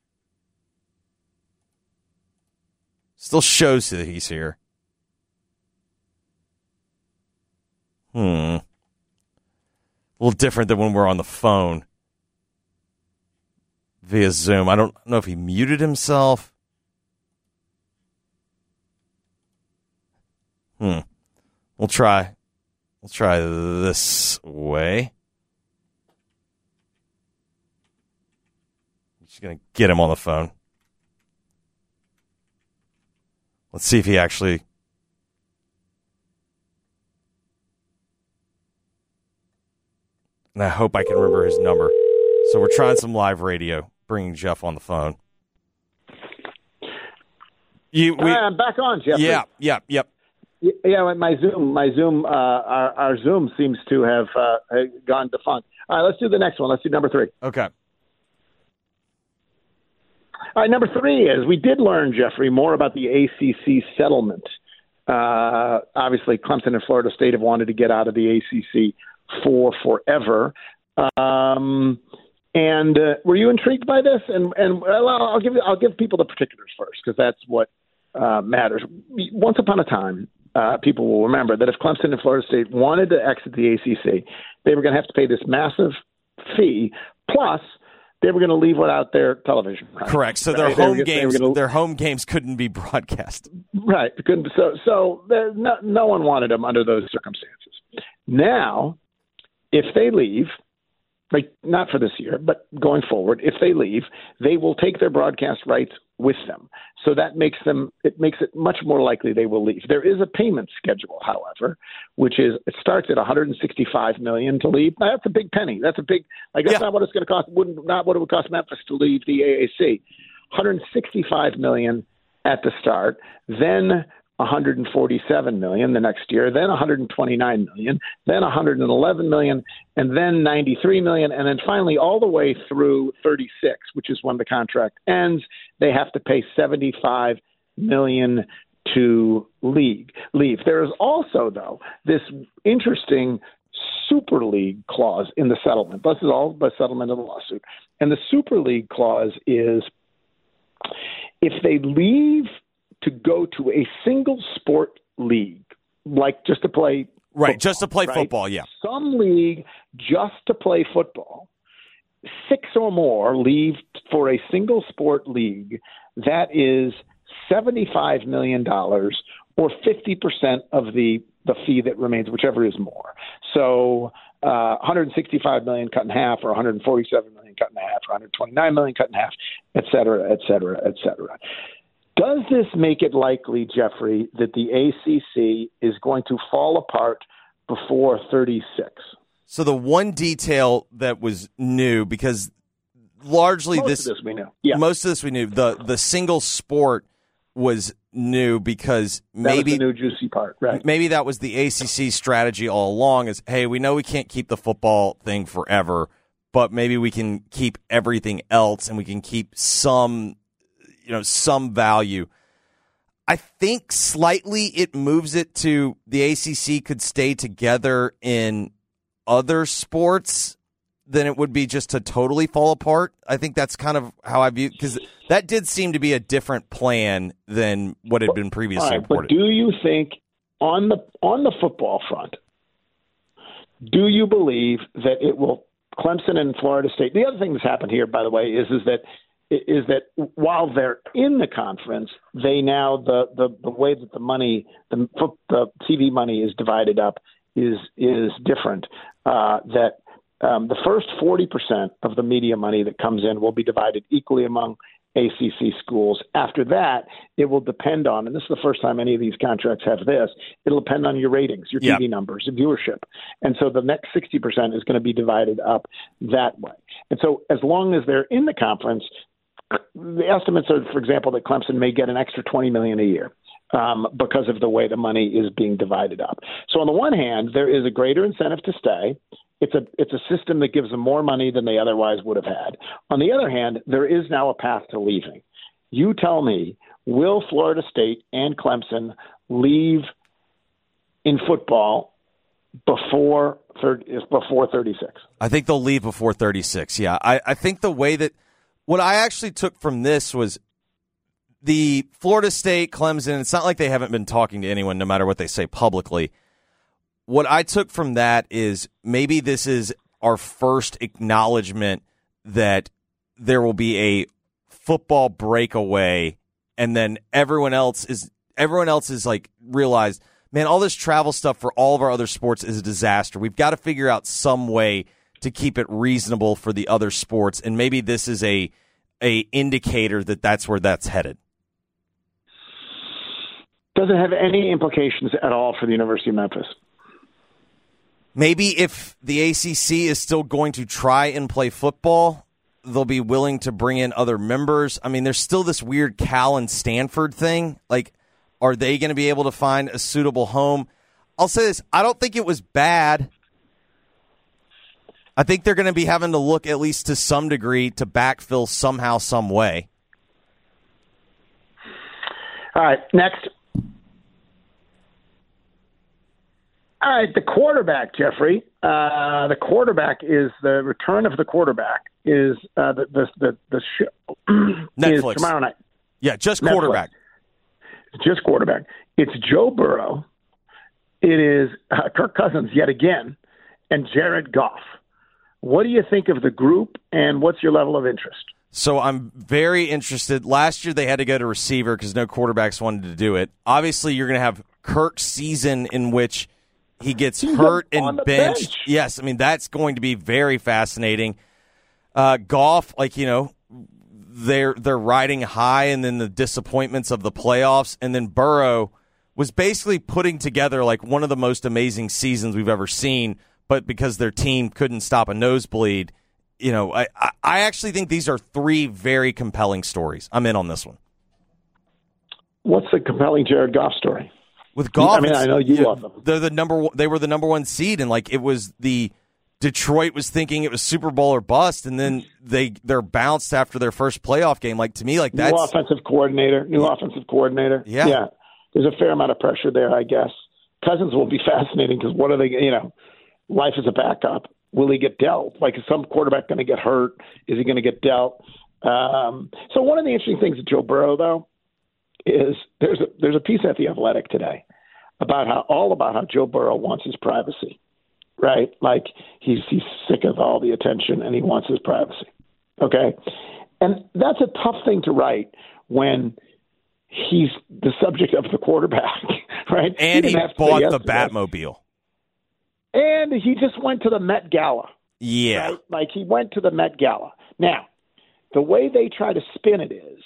Still shows that he's here. A little different than when we're on the phone. Via Zoom. I don't know if he muted himself. We'll try this way. Just going to get him on the phone. Let's see if he actually... And I hope I can remember his number. So we're trying some live radio, bringing Jeff on the phone. I'm back on, Jeff. Yep. Yeah, my Zoom, our Zoom seems to have gone defunct. All right, let's do the next one. Let's do number 3. Okay. All right, number 3 is we did learn, Jeffrey, more about the ACC settlement. Obviously, Clemson and Florida State have wanted to get out of the ACC for forever. And were you intrigued by this? And I'll give people the particulars first because that's what matters. Once upon a time, people will remember that if Clemson and Florida State wanted to exit the ACC, they were going to have to pay this massive fee. Plus, they were going to leave without their television rights. Correct. So their home games couldn't be broadcast. Right. So no one wanted them under those circumstances. Now, if they leave. Like not for this year, but going forward, if they leave, they will take their broadcast rights with them. So that makes it much more likely they will leave. There is a payment schedule, however, which is it starts at $165 million to leave. Now, that's a big penny. That's not what it's going to cost. Not what it would cost Memphis to leave the AAC. $165 million at the start, then $147 million the next year, then $129 million, then $111 million, and then $93 million, and then finally all the way through 36, which is when the contract ends, they have to pay $75 million to leave. There is also, though, this interesting Super League clause in the settlement. This is all the settlement of the lawsuit. And the Super League clause is if they leave to go to a single sport league, like just to play Right, just to play right? football, yeah. Some league just to play football. 6 or more leave for a single sport league. That is $75 million or 50% of the fee that remains, whichever is more. So 165 million cut in half, or 147 million cut in half, or 129 million cut in half, et cetera, et cetera, et cetera. Does this make it likely, Jeffrey, that the ACC is going to fall apart before 36? So the one detail that was new, because largely Most of this we knew. Yeah. Most of this we knew. The single sport was new because maybe that was the new juicy part, right? Maybe that was the ACC strategy all along. Is, hey, we know we can't keep the football thing forever, but maybe we can keep everything else, and we can keep some value. I think slightly it moves it to the ACC could stay together in other sports than it would be just to totally fall apart. I think that's kind of how I view, because that did seem to be a different plan than what had been previously reported. But do you think on the football front, do you believe that it will Clemson and Florida State? The other thing that's happened here, by the way, is that while they're in the conference, they now the way that the money, the TV money is divided up is different. The first 40% of the media money that comes in will be divided equally among ACC schools. After that, it will depend on, and this is the first time any of these contracts have this, it'll depend on your ratings, your TV numbers, your viewership. And so the next 60% is going to be divided up that way. And so as long as they're in the conference, the estimates are, for example, that Clemson may get an extra $20 million a year. Because of the way the money is being divided up. So on the one hand, there is a greater incentive to stay. It's a system that gives them more money than they otherwise would have had. On the other hand, there is now a path to leaving. You tell me, will Florida State and Clemson leave in football before 36? I think they'll leave before 36, yeah. I think the way that – what I actually took from this was – the Florida State, Clemson, it's not like they haven't been talking to anyone no matter what they say publicly. What I took from that is maybe this is our first acknowledgement that there will be a football breakaway, and then everyone else is like realized, man, all this travel stuff for all of our other sports is a disaster. We've got to figure out some way to keep it reasonable for the other sports, and maybe this is a indicator that that's where that's headed. Does it have any implications at all for the University of Memphis? Maybe if the ACC is still going to try and play football, they'll be willing to bring in other members. I mean, there's still this weird Cal and Stanford thing. Like, are they going to be able to find a suitable home? I'll say this. I don't think it was bad. I think they're going to be having to look, at least to some degree, to backfill somehow, some way. All right, next. All right, the quarterback, Jeffrey. The quarterback is the return of the quarterback is the show Netflix is tomorrow night. Yeah, just quarterback. Netflix. Just quarterback. It's Joe Burrow. It is Kirk Cousins yet again, and Jared Goff. What do you think of the group, and what's your level of interest? So I'm very interested. Last year they had to go to receiver because no quarterbacks wanted to do it. Obviously, you're going to have Kirk's season in which he gets hurt and benched. Yes, I mean, that's going to be very fascinating. Goff, they're riding high, and then the disappointments of the playoffs, and then Burrow was basically putting together like one of the most amazing seasons we've ever seen, but because their team couldn't stop a nosebleed, I actually think these are three very compelling stories. I'm in on this one. What's the compelling Jared Goff story? With Goff, I know you love them. They were the number one seed, and it was the Detroit was thinking it was Super Bowl or bust, and then they're bounced after their first playoff game. To me, that's new offensive coordinator. Yeah. There's a fair amount of pressure there, I guess. Cousins will be fascinating because what are they? Life is a backup. Will he get dealt? Is some quarterback going to get hurt? Is he going to get dealt? So one of the interesting things with Joe Burrow, though, is there's a piece at The Athletic today about how Joe Burrow wants his privacy, right? Like he's sick of all the attention and he wants his privacy. Okay. And that's a tough thing to write when he's the subject of the quarterback, right? And he bought the Batmobile. And he just went to the Met Gala. Yeah. Right? Like he went to the Met Gala. Now, the way they try to spin it is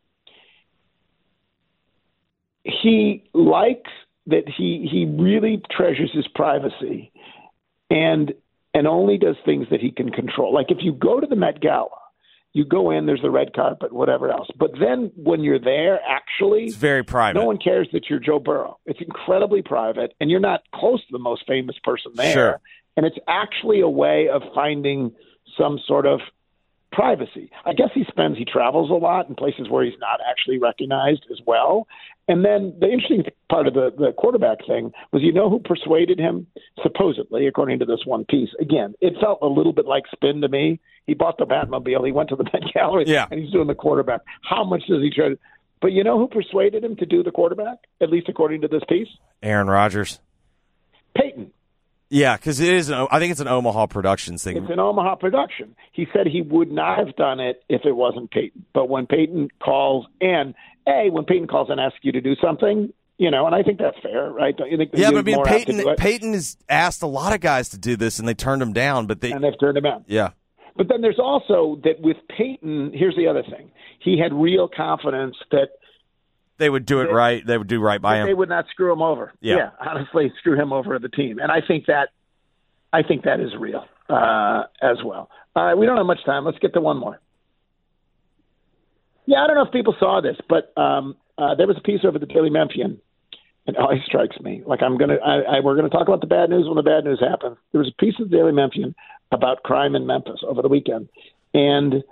he likes that he really treasures his privacy and only does things that he can control. Like if you go to the Met Gala, you go in, there's the red carpet, whatever else. But then when you're there, actually, it's very private. No one cares that you're Joe Burrow. It's incredibly private, and you're not close to the most famous person there. Sure. And it's actually a way of finding some sort of privacy. I guess he travels a lot in places where he's not actually recognized as well. And then the interesting part of the quarterback thing was, who persuaded him? Supposedly, according to this one piece. Again, it felt a little bit like spin to me. He bought the Batmobile. He went to the Met Gallery, and he's doing the quarterback. How much does he try? But who persuaded him to do the quarterback, at least according to this piece? Aaron Rodgers. Peyton. Yeah, because I think it's an Omaha Productions thing. It's an Omaha production. He said he would not have done it if it wasn't Peyton. But when Peyton calls and asks you to do something, and I think that's fair, right? Don't you think? Yeah, but Peyton has asked a lot of guys to do this, and they turned him down. And they've turned him down. Yeah. But then there's also that with Peyton, here's the other thing. He had real confidence that they would do it right. They would do right by him. They would not screw him over. Yeah. Honestly, screw him over the team. And I think that is real as well. We don't have much time. Let's get to one more. Yeah, I don't know if people saw this, but there was a piece over the Daily Memphian, and it always strikes me. Like we're gonna talk about the bad news when the bad news happens. There was a piece of the Daily Memphian about crime in Memphis over the weekend, and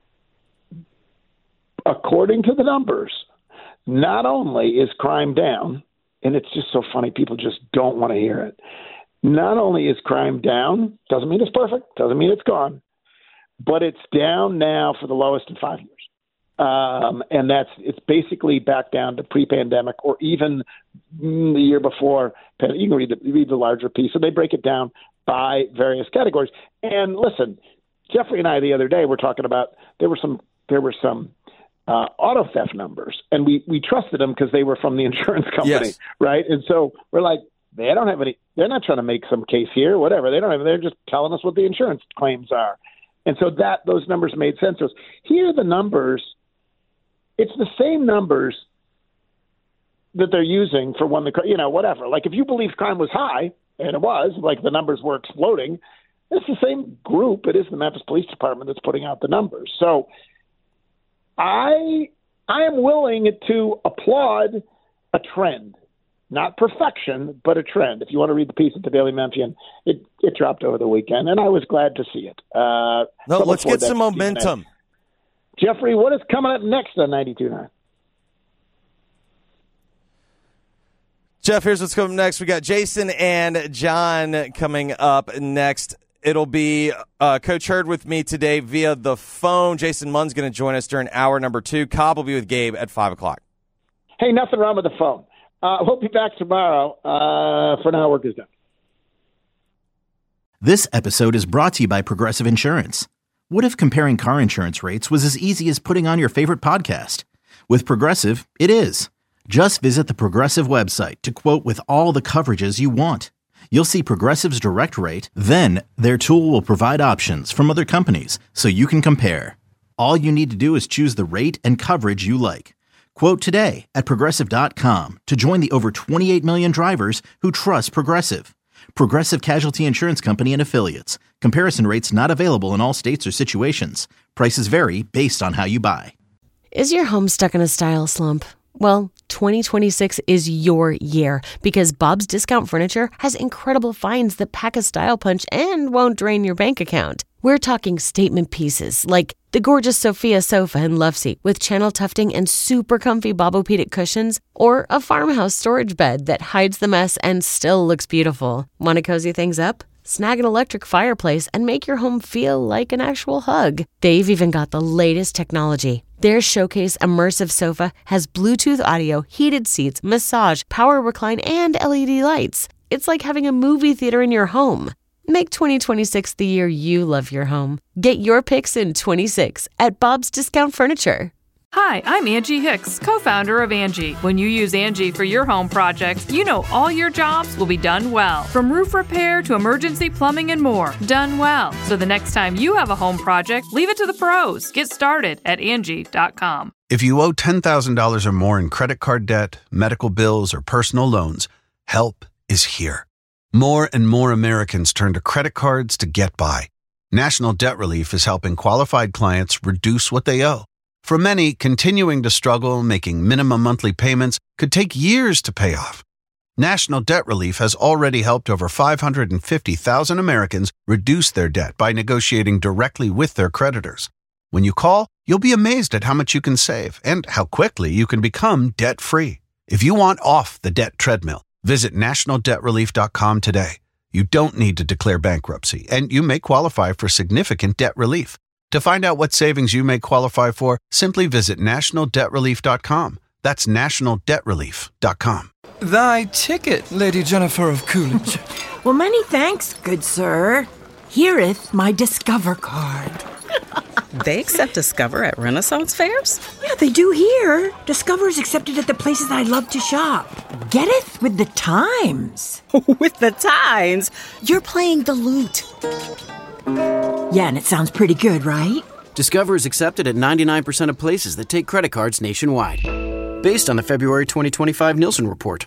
according to the numbers, not only is crime down, and it's just so funny, people just don't want to hear it. Not only is crime down, doesn't mean it's perfect, doesn't mean it's gone, but it's down now for the lowest in 5 years. And it's basically back down to pre-pandemic or even the year before. You can read the larger piece, and they break it down by various categories. And listen, Jeffrey and I the other day were talking about there were some auto theft numbers, and we trusted them because they were from the insurance company, yes. Right? And so we're like, they don't have any. They're not trying to make some case here, whatever. They're just telling us what the insurance claims are, and so those numbers made sense to us. Here are the numbers. It's the same numbers that they're using for when whatever. Like if you believe crime was high, and it was, like the numbers were exploding, it's the same group. It is the Memphis Police Department that's putting out the numbers. So I am willing to applaud a trend, not perfection, but a trend. If you want to read the piece at the Daily Memphian, it dropped over the weekend, and I was glad to see it. Let's get some momentum. Jeffrey, what is coming up next on 92.9? Jeff, here's what's coming next. We got Jason and John coming up next. It'll be Coach Hurd with me today via the phone. Jason Munn's going to join us during hour number 2. Cobb will be with Gabe at 5 o'clock. Hey, nothing wrong with the phone. We'll be back tomorrow. For now, work is done. This episode is brought to you by Progressive Insurance. What if comparing car insurance rates was as easy as putting on your favorite podcast? With Progressive, it is. Just visit the Progressive website to quote with all the coverages you want. You'll see Progressive's direct rate, then their tool will provide options from other companies so you can compare. All you need to do is choose the rate and coverage you like. Quote today at Progressive.com to join the over 28 million drivers who trust Progressive. Progressive Casualty Insurance Company and Affiliates. Comparison rates not available in all states or situations. Prices vary based on how you buy. Is your home stuck in a style slump? Well, 2026 is your year because Bob's Discount Furniture has incredible finds that pack a style punch and won't drain your bank account. We're talking statement pieces like the gorgeous Sophia sofa and love seat with channel tufting and super comfy Bobopedic cushions, or a farmhouse storage bed that hides the mess and still looks beautiful. Want to cozy things up? Snag an electric fireplace and make your home feel like an actual hug. They've even got the latest technology, Their Showcase Immersive Sofa has Bluetooth audio, heated seats, massage, power recline, and LED lights. It's like having a movie theater in your home. Make 2026 the year you love your home. Get your picks in 26 at Bob's Discount Furniture. Hi, I'm Angie Hicks, co-founder of Angie. When you use Angie for your home projects, you know all your jobs will be done well. From roof repair to emergency plumbing and more, done well. So the next time you have a home project, leave it to the pros. Get started at Angie.com. If you owe $10,000 or more in credit card debt, medical bills, or personal loans, help is here. More and more Americans turn to credit cards to get by. National Debt Relief is helping qualified clients reduce what they owe. For many, continuing to struggle making minimum monthly payments could take years to pay off. National Debt Relief has already helped over 550,000 Americans reduce their debt by negotiating directly with their creditors. When you call, you'll be amazed at how much you can save and how quickly you can become debt-free. If you want off the debt treadmill, visit nationaldebtrelief.com today. You don't need to declare bankruptcy, and you may qualify for significant debt relief. To find out what savings you may qualify for, simply visit nationaldebtrelief.com. That's nationaldebtrelief.com. Thy ticket, Lady Jennifer of Coolidge. Well, many thanks, good sir. Here'th my Discover card. They accept Discover at Renaissance fairs? Yeah, they do here. Discover's accepted at the places I love to shop. Getteth with the times. With the times? You're playing the lute. Yeah, and it sounds pretty good, right? Discover is accepted at 99% of places that take credit cards nationwide. Based on the February 2025 Nielsen report.